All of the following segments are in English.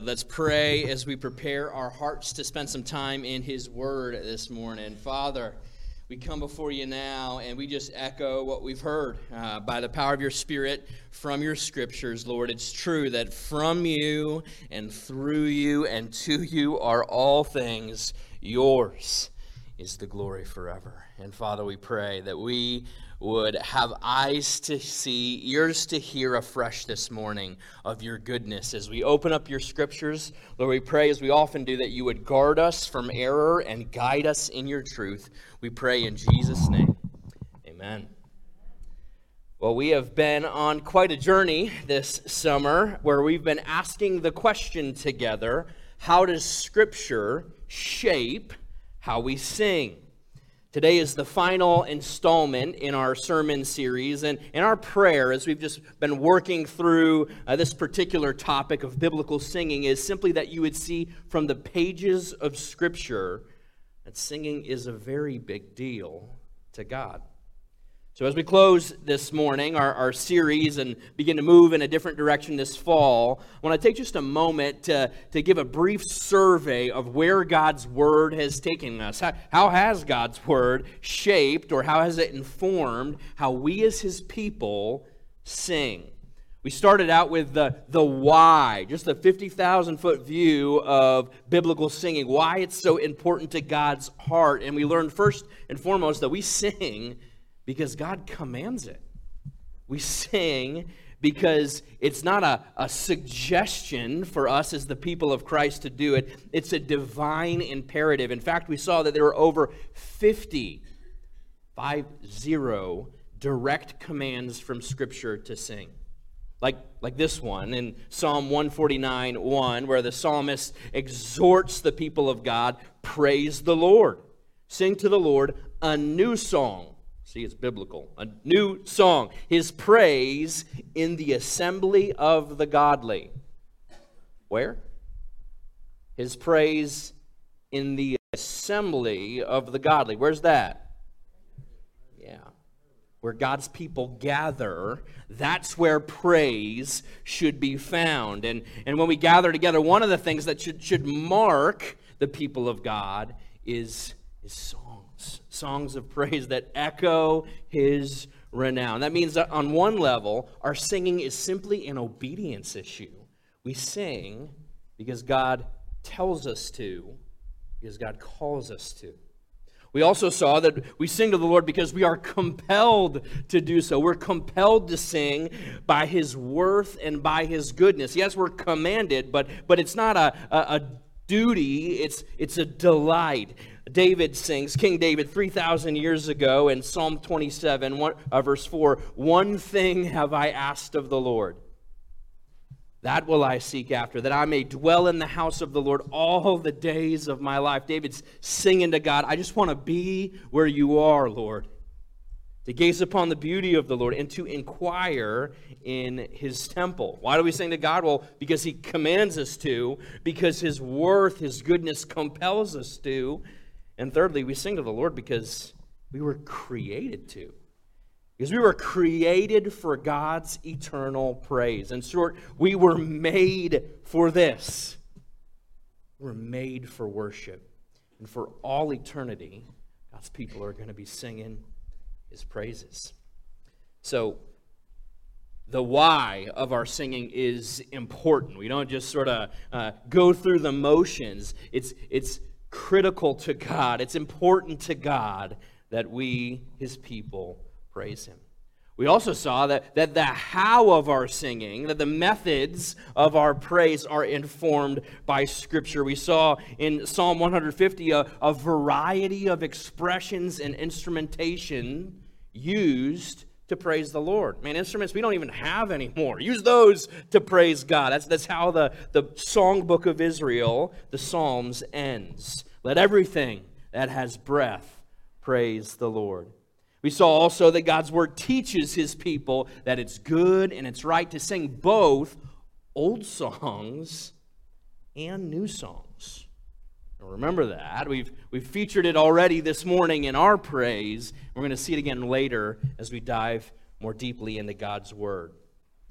Let's pray as we prepare our hearts to spend some time in His Word this morning. Father, we come before you now and we just echo what we've heard by the power of your Spirit from your Scriptures, Lord. It's true that from you and through you and to you are all things. Yours is the glory forever. And Father, we pray that we would have eyes to see, ears to hear afresh this morning of your goodness. As we open up your Scriptures, Lord, we pray, as we often do, that you would guard us from error and guide us in your truth. We pray in Jesus' name. Amen. Well, we have been on quite a journey this summer where we've been asking the question together, how does Scripture shape how we sing? Today is the final installment in our sermon series, and in our prayer, as we've just been working through this particular topic of biblical singing, is simply that you would see from the pages of Scripture that singing is a very big deal to God. So as we close this morning, our series, and begin to move in a different direction this fall, I want to take just a moment to give a brief survey of where God's Word has taken us. How has God's Word shaped, or how has it informed how we as His people sing? We started out with the why, just the 50,000-foot view of biblical singing, why it's so important to God's heart. And we learned first and foremost that we sing because God commands it. We sing because it's not a suggestion for us as the people of Christ to do it. It's a divine imperative. In fact, we saw that there were over 50 direct commands from Scripture to sing. Like this one in Psalm 149:1, where the psalmist exhorts the people of God, praise the Lord. Sing to the Lord a new song. See, it's biblical. A new song. His praise in the assembly of the godly. Where? His praise in the assembly of the godly. Where's that? Yeah. Where God's people gather, that's where praise should be found. And when we gather together, one of the things that should mark the people of God is song. Songs of praise that echo His renown. That means that on one level, our singing is simply an obedience issue. We sing because God tells us to, because God calls us to. We also saw that we sing to the Lord because we are compelled to do so. We're compelled to sing by His worth and by His goodness. Yes, we're commanded, but it's not a duty, it's a delight. David sings, King David, 3,000 years ago in Psalm 27, verse 4, "One thing have I asked of the Lord, that will I seek after, that I may dwell in the house of the Lord all the days of my life." David's singing to God, I just want to be where you are, Lord, to gaze upon the beauty of the Lord and to inquire in His temple. Why do we sing to God? Well, because He commands us to, because His worth, His goodness compels us to. And thirdly, we sing to the Lord because we were created to. Because we were created for God's eternal praise. In short, we were made for this. We were made for worship. And for all eternity, God's people are going to be singing His praises. So, the why of our singing is important. We don't just sort of go through the motions. It's critical to God. It's important to God that we, His people, praise Him. We also saw that the how of our singing, that the methods of our praise are informed by Scripture. We saw in Psalm 150 a variety of expressions and instrumentation used to praise the Lord. Man, instruments we don't even have anymore. Use those to praise God. That's how the songbook of Israel, the Psalms, ends. Let everything that has breath praise the Lord. We saw also that God's Word teaches His people that it's good and it's right to sing both old songs and new songs. Now remember that. We've featured it already this morning in our praise. We're going to see it again later as we dive more deeply into God's Word.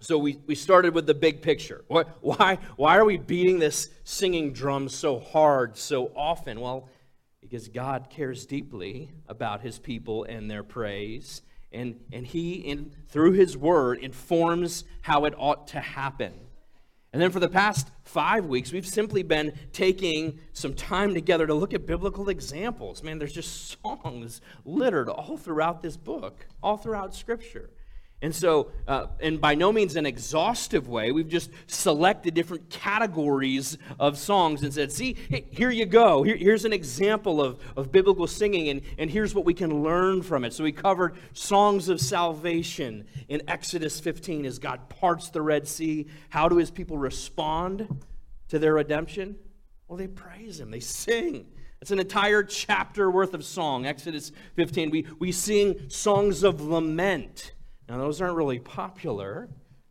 So we started with the big picture. Why are we beating this singing drum so hard, so often? Well, because God cares deeply about his people and their praise. And he, through his word, informs how it ought to happen. And then for the past 5 weeks, we've simply been taking some time together to look at biblical examples. Man, there's just songs littered all throughout this book, all throughout Scripture. And so, and by no means an exhaustive way, we've just selected different categories of songs and said, see, hey, here you go. Here's an example of biblical singing, and here's what we can learn from it. So we covered songs of salvation in Exodus 15 as God parts the Red Sea. How do his people respond to their redemption? Well, they praise him. They sing. It's an entire chapter worth of song, Exodus 15. We sing songs of lament. Now, those aren't really popular,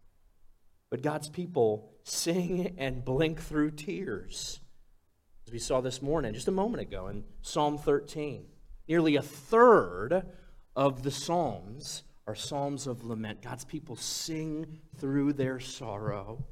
but God's people sing and blink through tears, as we saw this morning, just a moment ago in Psalm 13. Nearly a third of the Psalms are Psalms of lament. God's people sing through their sorrow.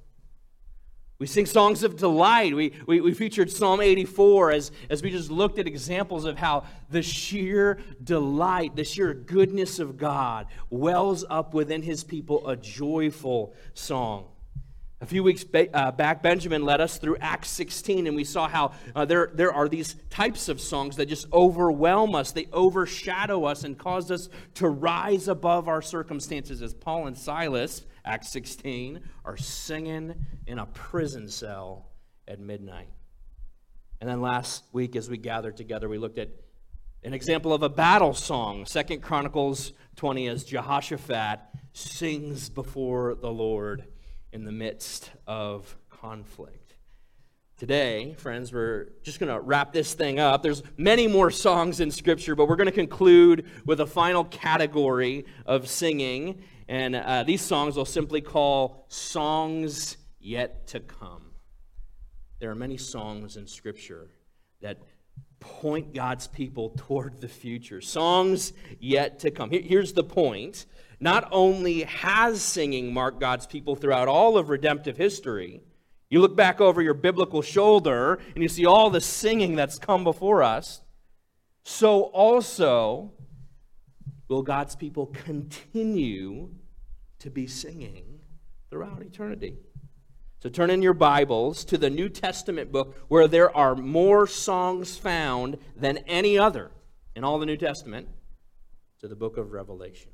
We sing songs of delight. We featured Psalm 84 as we just looked at examples of how the sheer delight, the sheer goodness of God wells up within his people a joyful song. A few weeks back, Benjamin led us through Acts 16, and we saw how there are these types of songs that just overwhelm us. They overshadow us and cause us to rise above our circumstances, as Paul and Silas, Acts 16, are singing in a prison cell at midnight. And then last week, as we gathered together, we looked at an example of a battle song, 2 Chronicles 20, as Jehoshaphat sings before the Lord in the midst of conflict. Today, friends, we're just going to wrap this thing up. There's many more songs in Scripture, but we're going to conclude with a final category of singing. And these songs we'll simply call songs yet to come. There are many songs in Scripture that point God's people toward the future. Songs yet to come. Here's the point. Not only has singing marked God's people throughout all of redemptive history, you look back over your biblical shoulder and you see all the singing that's come before us, so also will God's people continue to be singing throughout eternity. So turn in your Bibles to the New Testament book where there are more songs found than any other in all the New Testament, to the book of Revelation.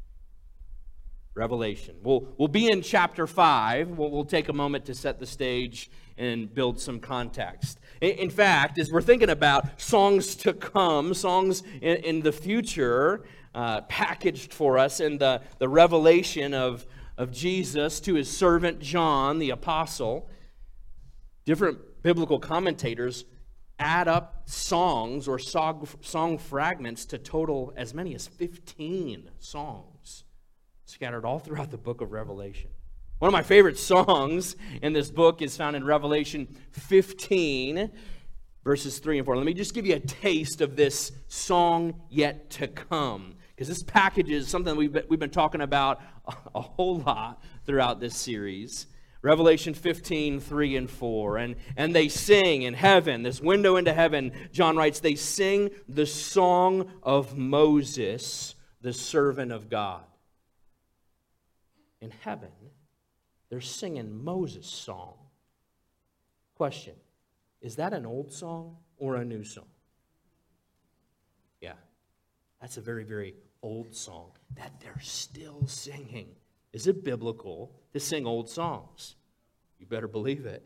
Revelation. We'll be in chapter 5. We'll take a moment to set the stage and build some context. In fact, as we're thinking about songs to come, songs in the future, packaged for us in the revelation of Jesus to his servant John, the apostle, different biblical commentators add up songs or song fragments to total as many as 15 songs scattered all throughout the book of Revelation. One of my favorite songs in this book is found in Revelation 15, verses 3 and 4. Let me just give you a taste of this song yet to come, because this package is something we've been talking about a whole lot throughout this series. Revelation 15, 3 and 4. And they sing in heaven, this window into heaven, John writes, they sing the song of Moses, the servant of God. In heaven, they're singing Moses' song. Question, is that an old song or a new song? Yeah, that's a very, very old song that they're still singing. Is it biblical to sing old songs? You better believe it.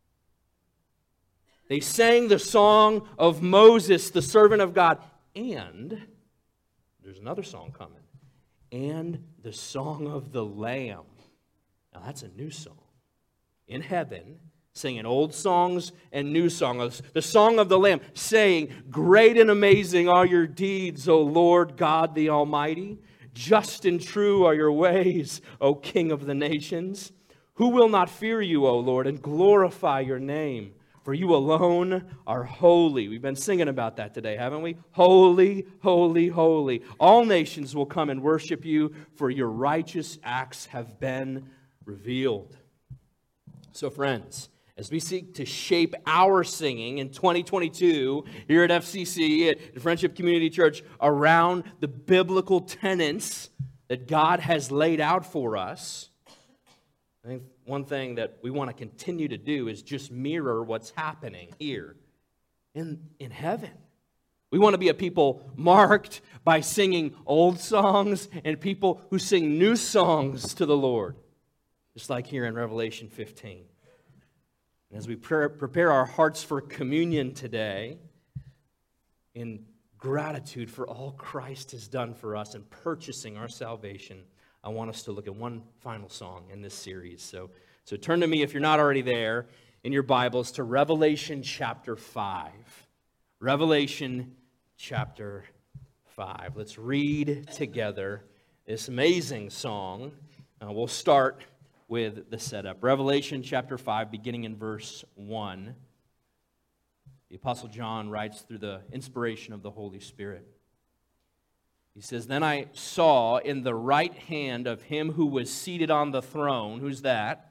They sang the song of Moses, the servant of God, and there's another song coming. And the song of the Lamb. Now that's a new song. In heaven, singing old songs and new songs. The song of the Lamb, saying, great and amazing are your deeds, O Lord God the Almighty. Just and true are your ways, O King of the nations. Who will not fear you, O Lord, and glorify your name? For you alone are holy. We've been singing about that today, haven't we? Holy, holy, holy. All nations will come and worship you, for your righteous acts have been revealed. So friends, as we seek to shape our singing in 2022 here at FCC, at Friendship Community Church, around the biblical tenets that God has laid out for us, I think one thing that we want to continue to do is just mirror what's happening here in heaven. We want to be a people marked by singing old songs and people who sing new songs to the Lord, just like here in Revelation 15. And as we prepare our hearts for communion today, in gratitude for all Christ has done for us in purchasing our salvation, I want us to look at one final song in this series. So turn to me, if you're not already there, in your Bibles to Revelation chapter 5. Revelation chapter 5. Let's read together this amazing song. We'll start with the setup. Revelation chapter 5, beginning in verse 1. The Apostle John writes through the inspiration of the Holy Spirit. He says, "Then I saw in the right hand of him who was seated on the throne," who's that?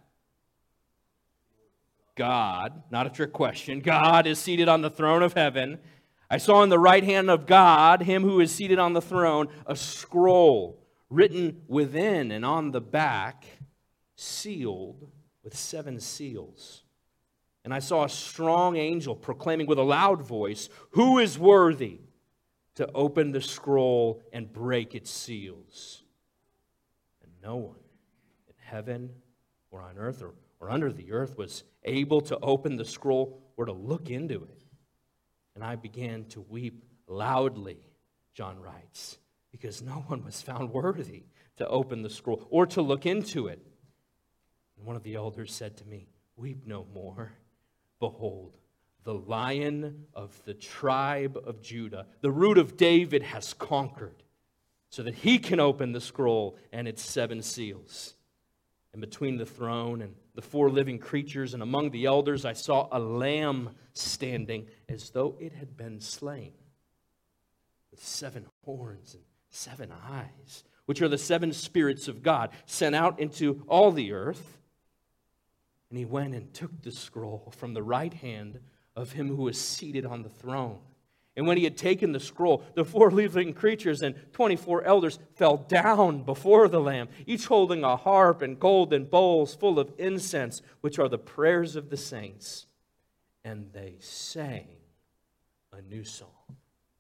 God, not a trick question. God is seated on the throne of heaven. I saw in the right hand of God, him who is seated on the throne, a scroll written within and on the back, sealed with 7 seals. And I saw a strong angel proclaiming with a loud voice, "Who is worthy to open the scroll and break its seals?" And no one in heaven or on earth or under the earth was able to open the scroll or to look into it. And I began to weep loudly, John writes, because no one was found worthy to open the scroll or to look into it. And one of the elders said to me, "Weep no more. Behold, the Lion of the tribe of Judah, the Root of David, has conquered, so that he can open the scroll and its 7 seals." And between the throne and the 4 living creatures and among the elders, I saw a lamb standing as though it had been slain, with 7 horns and 7 eyes, which are the 7 spirits of God, sent out into all the earth. And he went and took the scroll from the right hand of him who was seated on the throne. And when he had taken the scroll, the 4 living creatures and 24 elders fell down before the Lamb, each holding a harp and golden bowls full of incense, which are the prayers of the saints. And they sang a new song.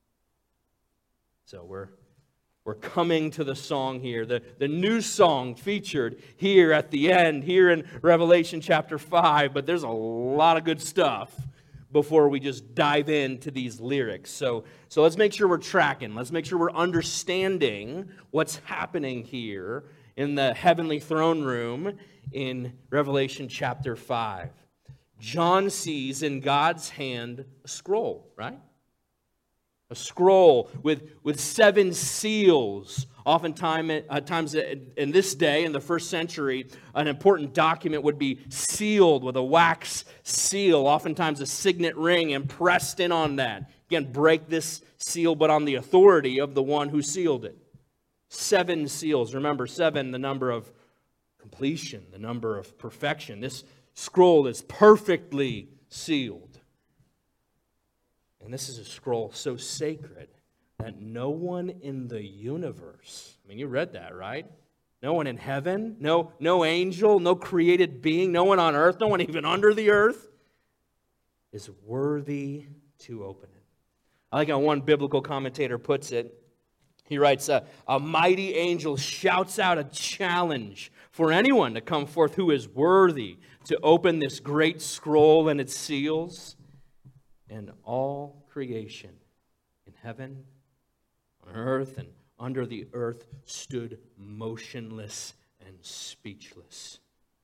So we're coming to the song here, the new song featured here at the end, here in Revelation chapter 5. But there's a lot of good stuff before we just dive into these lyrics. So let's make sure we're tracking. Let's make sure we're understanding what's happening here in the heavenly throne room in Revelation chapter 5. John sees in God's hand a scroll, right? A scroll with 7 seals. Oftentimes in this day, in the first century, an important document would be sealed with a wax seal, oftentimes a signet ring impressed in on that. Again, break this seal, but on the authority of the one who sealed it. 7 seals. Remember, 7, the number of completion, the number of perfection. This scroll is perfectly sealed. And this is a scroll so sacred that no one in the universe, I mean, you read that, right? No one in heaven, no angel, no created being, no one on earth, no one even under the earth is worthy to open it. I like how one biblical commentator puts it. He writes, a mighty angel shouts out a challenge for anyone to come forth who is worthy to open this great scroll and its seals. And all creation in heaven, on earth, and under the earth stood motionless and speechless.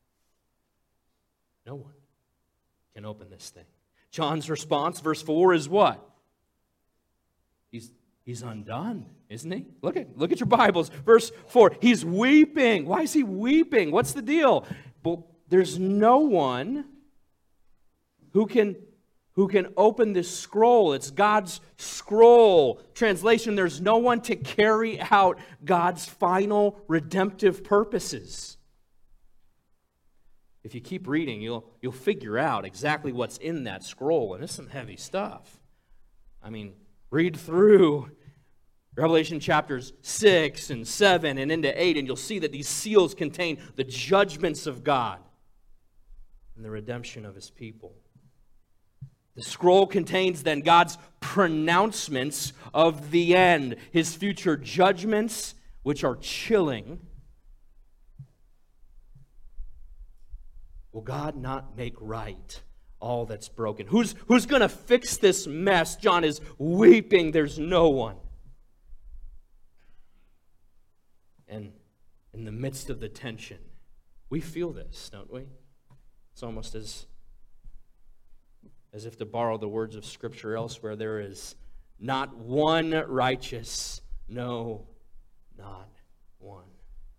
No one can open this thing. John's response, verse 4, is what? He's undone, isn't he? Look at your Bibles. Verse 4, he's weeping. Why is he weeping? What's the deal? Well, there's no one who can open this scroll. It's God's scroll. Translation, there's no one to carry out God's final redemptive purposes. if you keep reading, you'll figure out exactly what's in that scroll, and it's some heavy stuff. I mean, read through Revelation chapters 6 and 7 and into 8, and you'll see that these seals contain the judgments of God and the redemption of His people. The scroll contains then God's pronouncements of the end, His future judgments, which are chilling. Will God not make right all that's broken? Who's going to fix this mess? John is weeping. There's no one. And in the midst of the tension, we feel this, don't we? It's almost as if, to borrow the words of Scripture elsewhere, there is not one righteous, no, not one.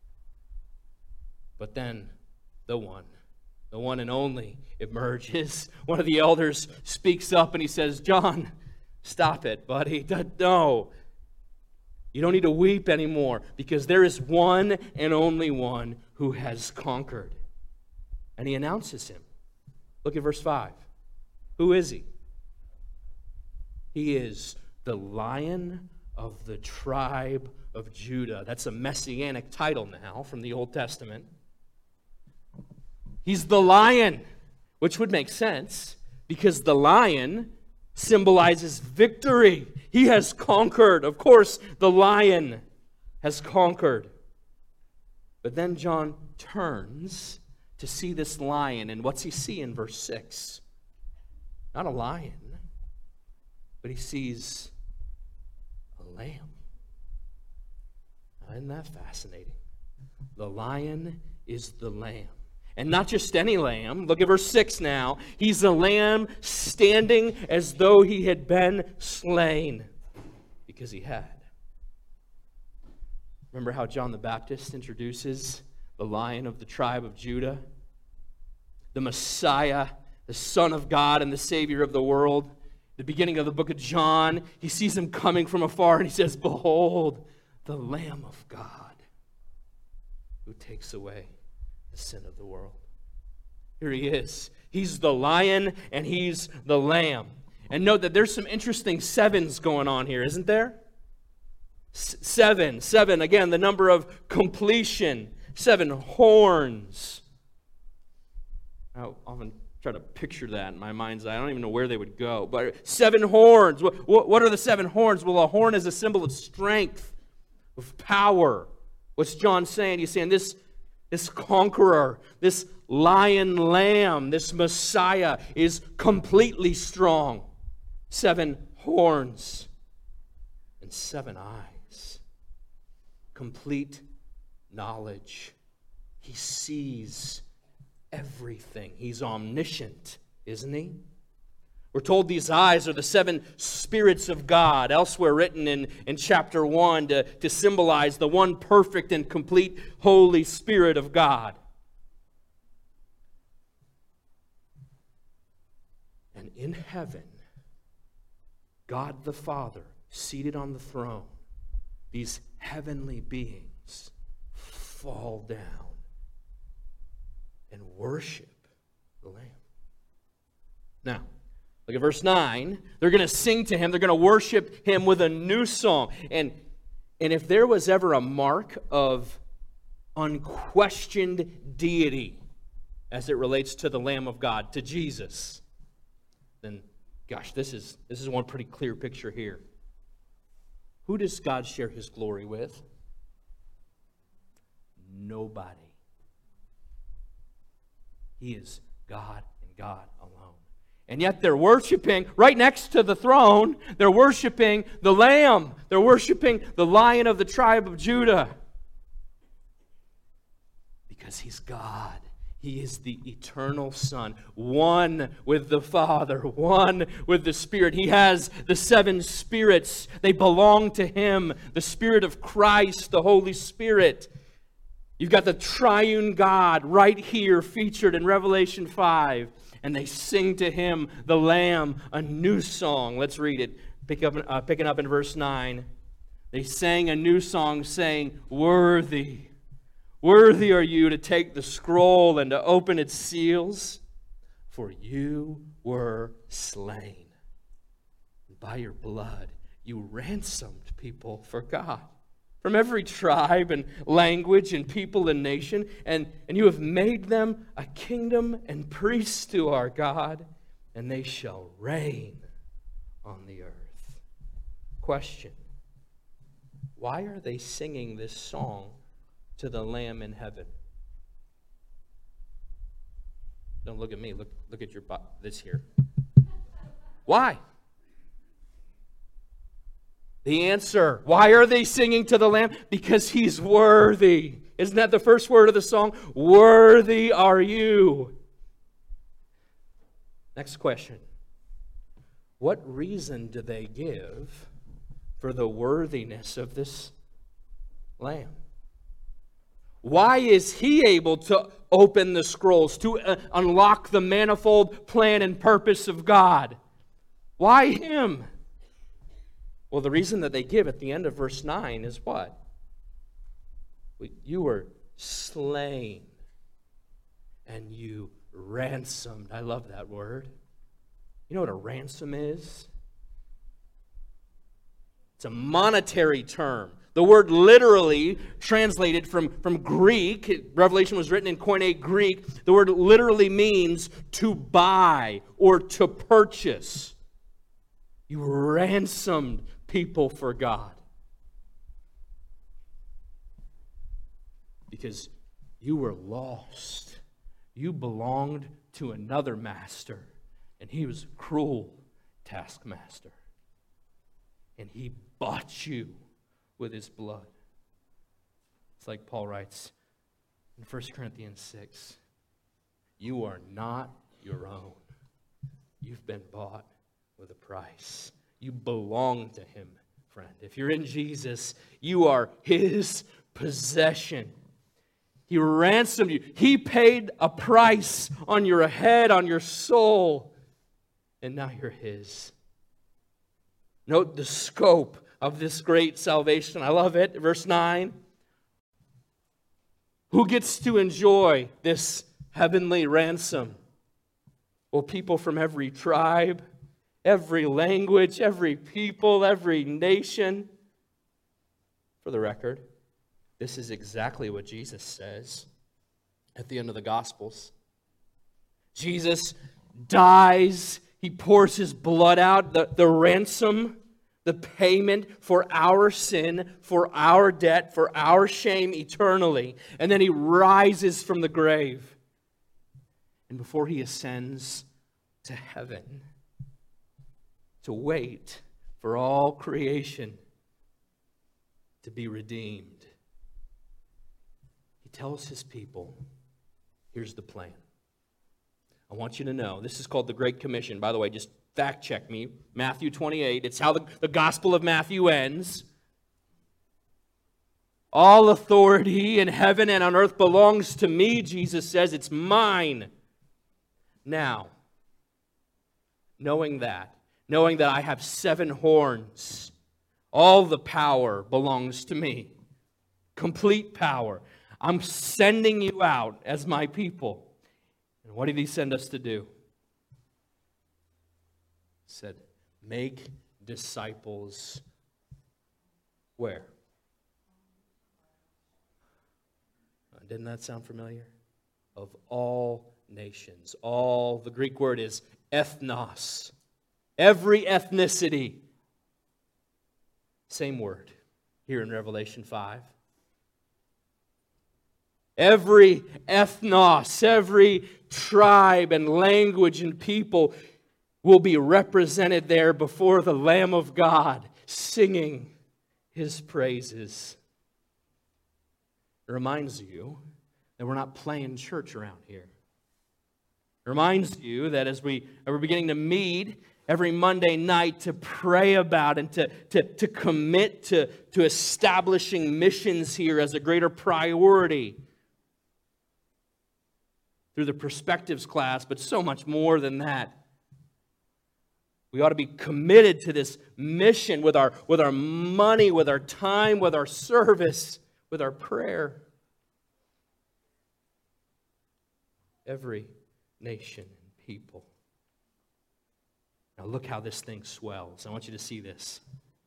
But then the one and only emerges. One of the elders speaks up and he says, John, stop it, buddy. No. You don't need to weep anymore, because there is one and only one who has conquered. And he announces him. Look at verse 5. Who is he? He is the Lion of the tribe of Judah. That's a messianic title now from the Old Testament. He's the lion, which would make sense, because the lion symbolizes victory. He has conquered. Of course, the lion has conquered. But then John turns to see this lion, and what's he see in verse 6? Not a lion, but he sees a lamb. Now, isn't that fascinating? The lion is the lamb. And not just any lamb. Look at verse 6 now. He's a lamb standing as though he had been slain. Because he had. Remember how John the Baptist introduces the Lion of the tribe of Judah? The Messiah, the Son of God and the Savior of the world. The beginning of the book of John, he sees him coming from afar and he says, Behold, the Lamb of God who takes away the sin of the world. Here he is. He's the lion and he's the lamb. And note that there's some interesting sevens going on here, isn't there? Seven, again, the number of completion. 7 horns. I often try to picture that in my mind's eye. I don't even know where they would go. But 7 horns. What are the 7 horns? Well, a horn is a symbol of strength, of power. What's John saying? He's saying this conqueror, this lion lamb, this Messiah is completely strong. 7 horns and 7 eyes. Complete knowledge. He sees everything. He's omniscient, isn't he? We're told these eyes are the 7 spirits of God, elsewhere written in chapter 1 to symbolize the one perfect and complete Holy Spirit of God. And in heaven, God the Father, seated on the throne, these heavenly beings fall down and worship the Lamb. Now, look at verse 9. They're going to sing to him. They're going to worship him with a new song. And if there was ever a mark of unquestioned deity as it relates to the Lamb of God, to Jesus, then, gosh, this is one pretty clear picture here. Who does God share his glory with? Nobody. He is God and God alone. And yet they're worshiping, right next to the throne, they're worshiping the Lamb. They're worshiping the Lion of the tribe of Judah. Because he's God. He is the eternal Son, one with the Father, one with the Spirit. He has the 7 spirits. They belong to him. The Spirit of Christ, the Holy Spirit. You've got the triune God right here featured in Revelation 5. And they sing to him, the Lamb, a new song. Let's read it. Picking up in verse 9. They sang a new song saying, Worthy, Worthy are you to take the scroll and to open its seals, for you were slain. By your blood, you ransomed people for God from every tribe and language and people and nation, and you have made them a kingdom and priests to our God, and they shall reign on the earth. Question: why are they singing this song to the Lamb in heaven? Don't look at me. Look at this here. Why? The answer: why are they singing to the Lamb? Because He's worthy. Isn't that the first word of the song? Worthy are you. Next question: what reason do they give for the worthiness of this Lamb? Why is He able to open the scrolls, to unlock the manifold plan and purpose of God? Why Him? Well, the reason that they give at the end of verse 9 is what? You were slain and you ransomed. I love that word. You know what a ransom is? It's a monetary term. The word literally translated from Greek, Revelation was written in Koine Greek, the word literally means to buy or to purchase. You ransomed people for God. Because you were lost. You belonged to another master, and he was a cruel taskmaster. And he bought you with his blood. It's like Paul writes in 1 Corinthians 6, you are not your own. You've been bought with a price. You belong to him, friend. If you're in Jesus, you are his possession. He ransomed you. He paid a price on your head, on your soul, and now you're his. Note the scope of this great salvation. I love it. Verse 9. Who gets to enjoy this heavenly ransom? Well, people from every tribe, every language, every people, every nation. For the record, this is exactly what Jesus says at the end of the Gospels. Jesus dies. He pours his blood out, the ransom, the payment for our sin, for our debt, for our shame eternally. And then he rises from the grave. And before he ascends to heaven, to wait for all creation to be redeemed, he tells his people, here's the plan. I want you to know, this is called the Great Commission. By the way, just fact check me. Matthew 28. It's how the Gospel of Matthew ends. All authority in heaven and on earth belongs to me, Jesus says. It's mine. Now, knowing that I have 7 horns, all the power belongs to me. Complete power. I'm sending you out as my people. And what did he send us to do? He said, make disciples where? Didn't that sound familiar? Of all nations. All, the Greek word is ethnos. Every ethnicity. Same word here in Revelation 5. Every ethnos, every tribe and language and people will be represented there before the Lamb of God, singing his praises. It reminds you that we're not playing church around here. It reminds you that as we're beginning to meet every Monday night to pray about and to commit to establishing missions here as a greater priority through the Perspectives class, but so much more than that. We ought to be committed to this mission with our money, with our time, with our service, with our prayer. every nation and people. Now look how this thing swells. I want you to see this.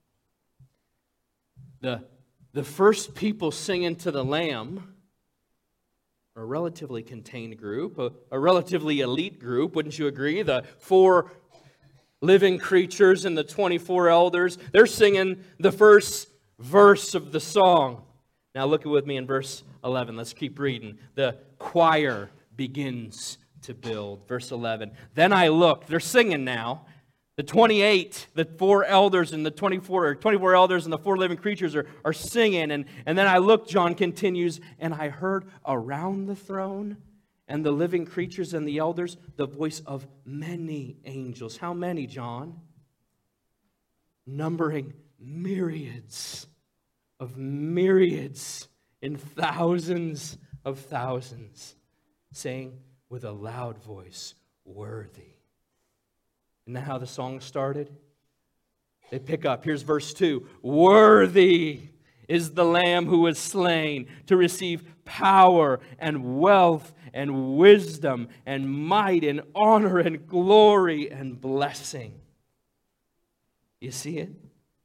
The first people singing to the Lamb are a relatively contained group, a relatively elite group, wouldn't you agree? The 4 living creatures and the 24 elders, they're singing the first verse of the song. Now look with me in verse 11. Let's keep reading. The choir begins to build. Verse 11. Then I looked. They're singing now. The 28, the 4 elders and the 24 elders and the 4 living creatures are singing. And then I looked, John continues, and I heard around the throne and the living creatures and the elders the voice of many angels. How many, John? Numbering myriads of myriads in thousands of thousands, saying with a loud voice, worthy. Isn't that how the song started? They pick up. Here's verse 2. Worthy is the Lamb who was slain to receive power and wealth and wisdom and might and honor and glory and blessing. You see it?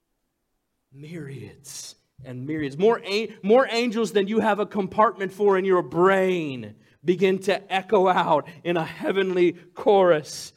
Myriads and myriads. More angels than you have a compartment for in your brain begin to echo out in a heavenly chorus.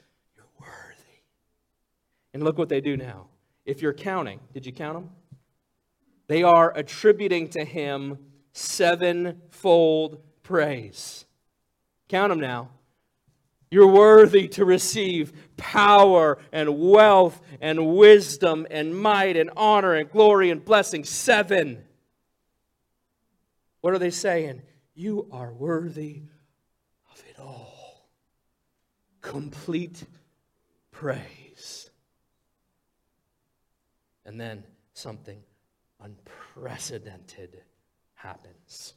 And look what they do now. If you're counting, did you count them? They are attributing to Him 7-fold praise. Count them now. You're worthy to receive power and wealth and wisdom and might and honor and glory and blessing. 7. What are they saying? You are worthy of it all. Complete praise. And then something unprecedented happens.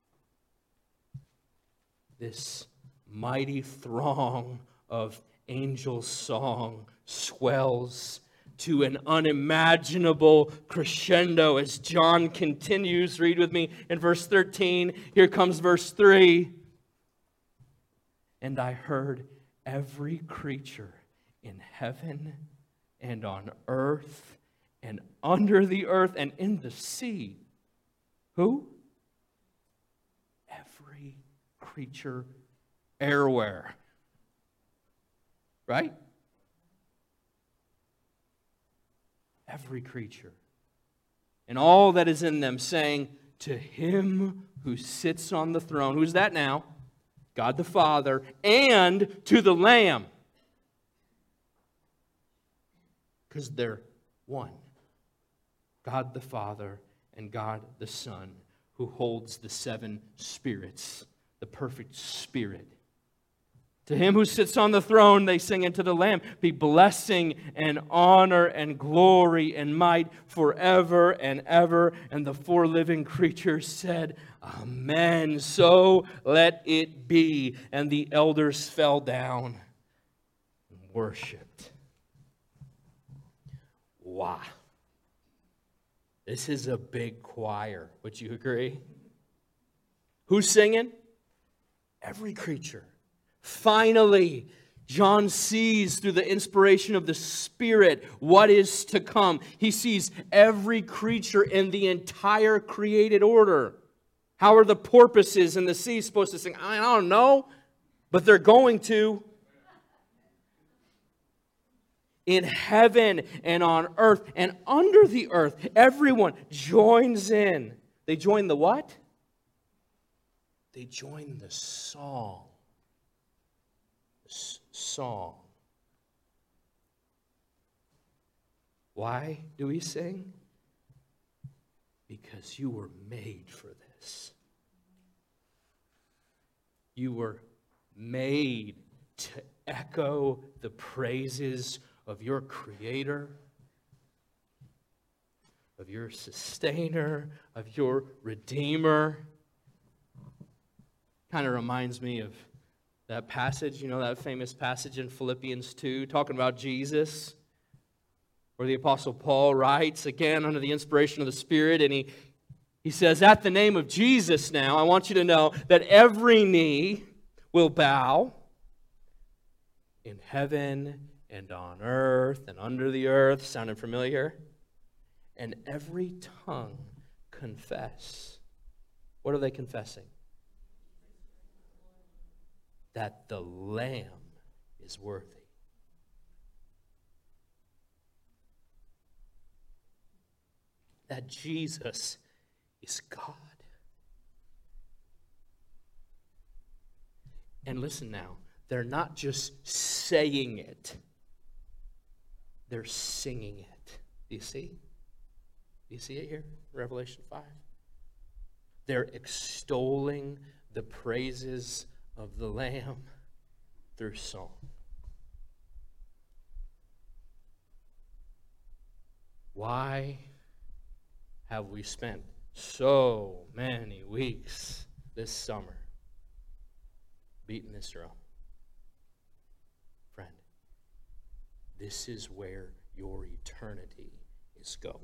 This mighty throng of angel song swells to an unimaginable crescendo as John continues. Read with me in verse 13. Here comes verse 3. And I heard every creature in heaven and on earth and under the earth and in the sea. Who? Every creature everywhere. Right? Every creature. And all that is in them saying, to Him who sits on the throne. Who's that now? God the Father. And to the Lamb. Because they're one. God the Father and God the Son, who holds the 7 spirits, the perfect Spirit. To Him who sits on the throne, they sing, unto the Lamb, be blessing and honor and glory and might forever and ever. And the 4 living creatures said, Amen. So let it be. And the elders fell down and worshiped. Wow. This is a big choir. Would you agree? Who's singing? Every creature. Finally, John sees through the inspiration of the Spirit what is to come. He sees every creature in the entire created order. How are the porpoises in the sea supposed to sing? I don't know, but they're going to. In heaven and on earth and under the earth, everyone joins in. They join the what? They join the song. Song. Why do we sing? Because you were made for this. You were made to echo the praises of your Creator, of your Sustainer, of your Redeemer. Kind of reminds me of that passage, that famous passage in Philippians 2, talking about Jesus, where the Apostle Paul writes, again, under the inspiration of the Spirit, and he says, at the name of Jesus now, I want you to know that every knee will bow in heaven and on earth and under the earth. Sounded familiar? And every tongue confess. What are they confessing? That the Lamb is worthy. That Jesus is God. And listen now, they're not just saying it, they're singing it. Do you see? Do you see it here? Revelation 5. They're extolling the praises of the Lamb through song. Why have we spent so many weeks this summer beating this drum? Friend, this is where your eternity is going.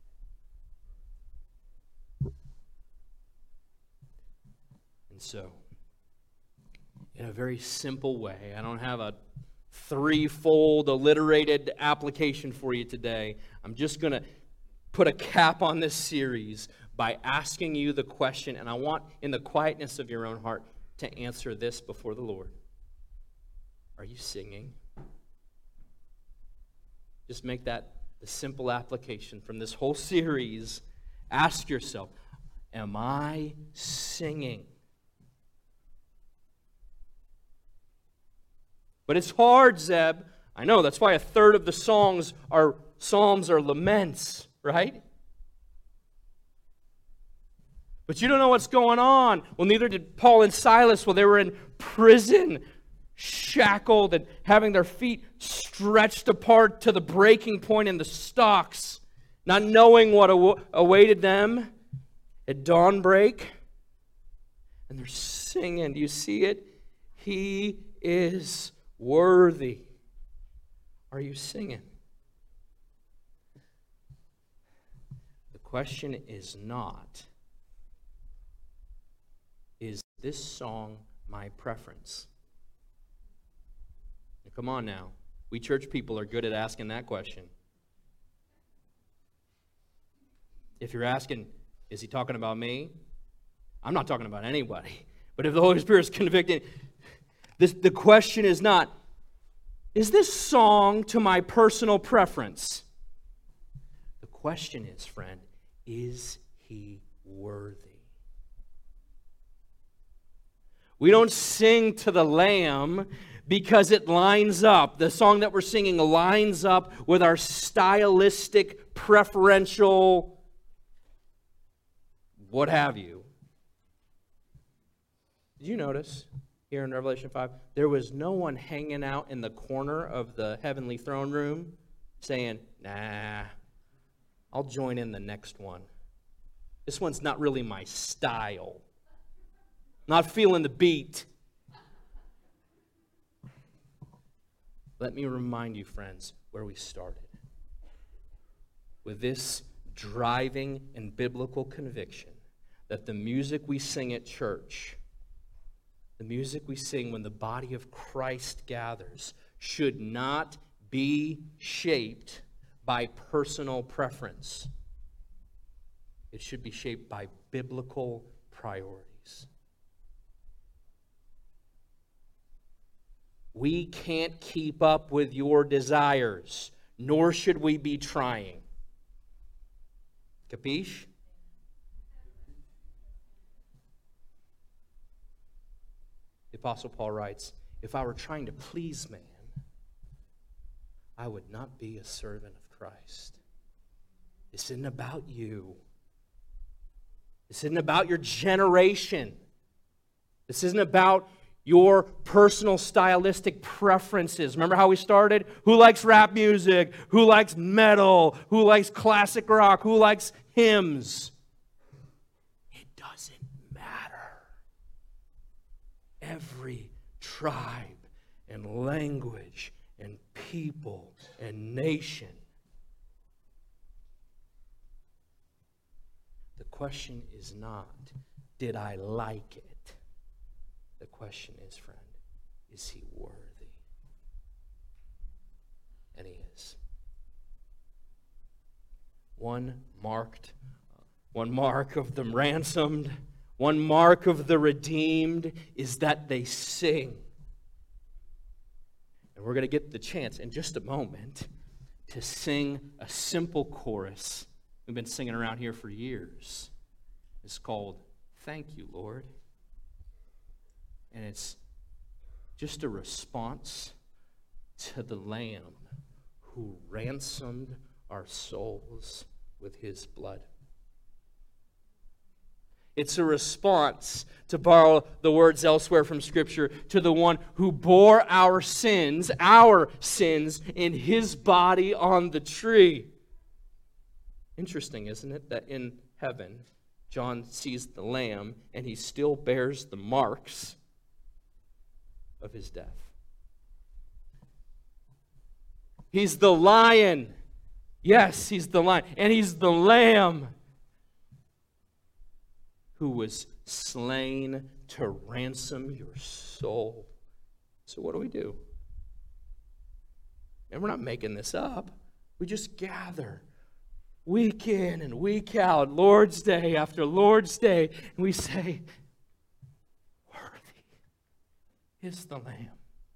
And so, in a very simple way, I don't have a threefold alliterated application for you today. I'm just going to put a cap on this series by asking you the question, and I want, in the quietness of your own heart, to answer this before the Lord. Are you singing? Just make that the simple application from this whole series. Ask yourself, am I singing? But it's hard, Zeb. I know, that's why a third of the psalms are laments, right? But you don't know what's going on. Well, neither did Paul and Silas while they were in prison, shackled and having their feet stretched apart to the breaking point in the stocks, not knowing what awaited them at dawnbreak. And they're singing. Do you see it? He is worthy. Are you singing? The question is not, is this song my preference? Now, come on now. We church people are good at asking that question. If you're asking, is he talking about me? I'm not talking about anybody. But if the Holy Spirit is convicting, the question is not, is this song to my personal preference? The question is, friend, is he worthy? We don't sing to the Lamb because it lines up. The song that we're singing lines up with our stylistic, preferential, what have you. Did you notice here in Revelation 5, there was no one hanging out in the corner of the heavenly throne room saying, nah, I'll join in the next one. This one's not really my style. Not feeling the beat. Let me remind you, friends, where we started. With this driving and biblical conviction that the music we sing at church, the music we sing when the body of Christ gathers, should not be shaped by personal preference. It should be shaped by biblical priorities. We can't keep up with your desires, nor should we be trying. Capiche? The Apostle Paul writes, if I were trying to please man, I would not be a servant of Christ. This isn't about you. This isn't about your generation. This isn't about your personal stylistic preferences. Remember how we started? Who likes rap music? Who likes metal? Who likes classic rock? Who likes hymns? It doesn't matter. Every tribe and language and people and nation. The question is not, did I like it? The question is, friend, is he worthy? And he is. One mark of the ransomed, one mark of the redeemed is that they sing. And we're going to get the chance in just a moment to sing a simple chorus we've been singing around here for years. It's called Thank You, Lord. And it's just a response to the Lamb who ransomed our souls with his blood. It's a response, to borrow the words elsewhere from Scripture, to the one who bore our sins in his body on the tree. Interesting, isn't it, that in heaven, John sees the Lamb and he still bears the marks of his death. He's the lion. Yes, he's the lion. And he's the Lamb who was slain to ransom your soul. So what do? And we're not making this up. We just gather week in and week out, Lord's Day after Lord's Day, and we say, worthy is the Lamb.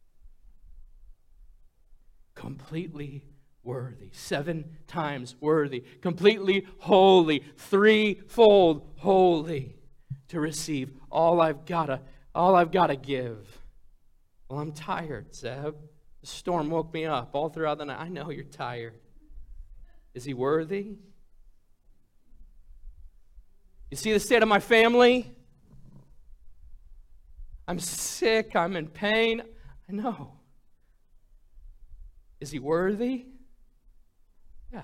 Completely worthy. 7 times worthy. Completely holy. 3-fold holy. To receive all I've got to give. Well, I'm tired, Zeb. The storm woke me up all throughout the night. I know you're tired. Is he worthy? You see the state of my family? I'm sick. I'm in pain. I know. Is he worthy? Yeah.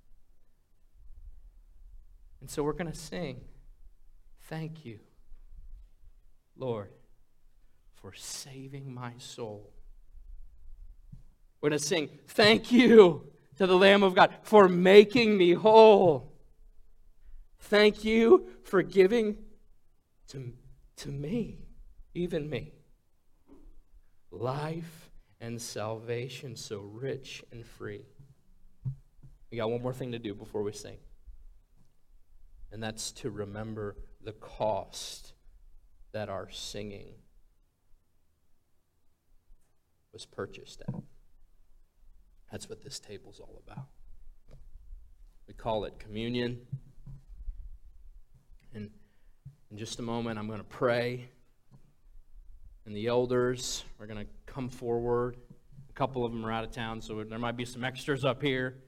And so we're going to sing, thank you, Lord, for saving my soul. We're going to sing, thank you to the Lamb of God for making me whole. Thank you for giving to me, even me, life and salvation so rich and free. We got one more thing to do before we sing. And that's to remember the cost that our singing was purchased at. That's what this table's all about. We call it communion. And in just a moment, I'm going to pray. And the elders are going to come forward. A couple of them are out of town, so there might be some extras up here.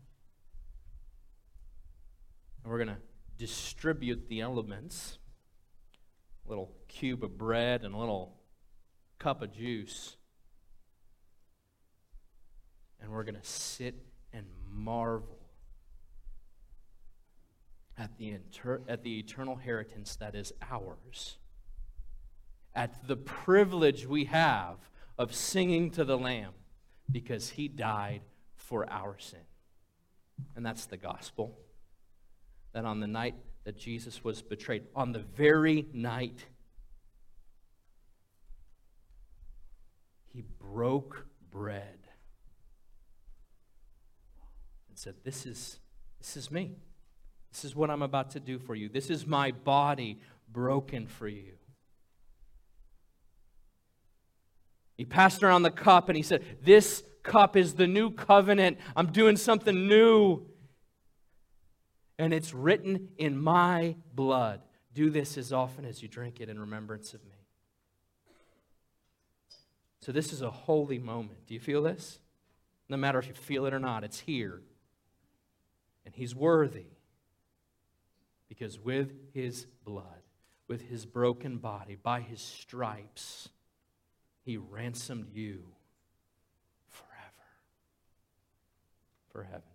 And we're going to distribute the elements. A little cube of bread and a little cup of juice. And we're going to sit and marvel at the eternal inheritance that is ours. At the privilege we have of singing to the Lamb because he died for our sin. And that's the gospel. That on the night that Jesus was betrayed, on the very night, he broke bread and said, this is me. This is what I'm about to do for you. This is my body broken for you. He passed around the cup and he said, this cup is the new covenant. I'm doing something new. And it's written in my blood. Do this as often as you drink it in remembrance of me. So this is a holy moment. Do you feel this? No matter if you feel it or not, it's here. And he's worthy. Because with his blood, with his broken body, by his stripes, he ransomed you forever. For heaven.